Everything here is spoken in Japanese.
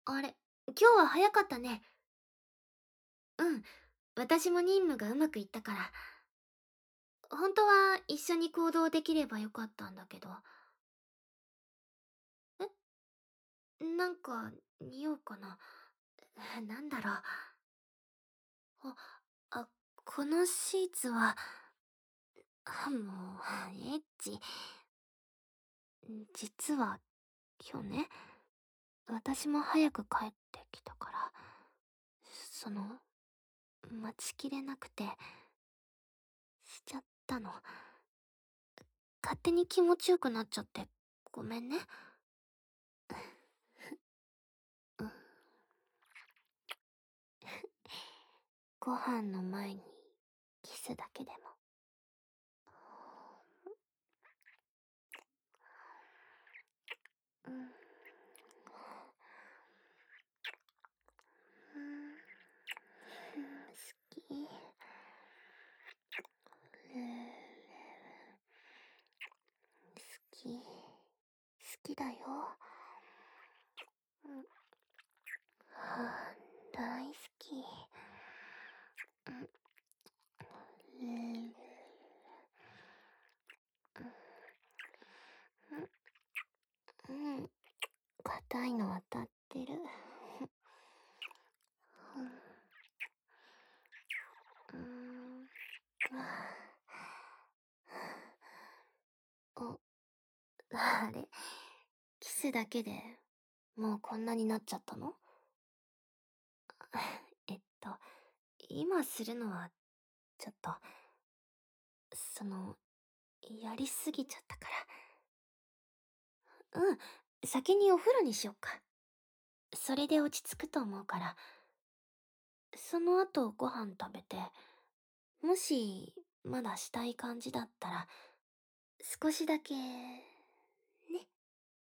あれ、今日は早かったね。うん。私も任務がうまくいったから。本当は一緒に行動できればよかったんだけど。なんか、匂うかな。なんだろう。あ、このシーツは、もう、エッチ。実は、今日ね、私も早く帰ってきたから、その、待ちきれなくて、しちゃったの。勝手に気持ちよくなっちゃって、ごめんね。うん。ご飯の前に、キスだけでも。うん。うん、好き。好き。好きだよ。うん、大好き。うん、うん、硬いの当たってる。うん、あ、あれ、キスだけでもうこんなになっちゃったの？えっと、今するのはちょっと、その、やりすぎちゃったから。うん、先にお風呂にしよっか。それで落ち着くと思うから。その後ご飯食べて、もしまだしたい感じだったら、少しだけ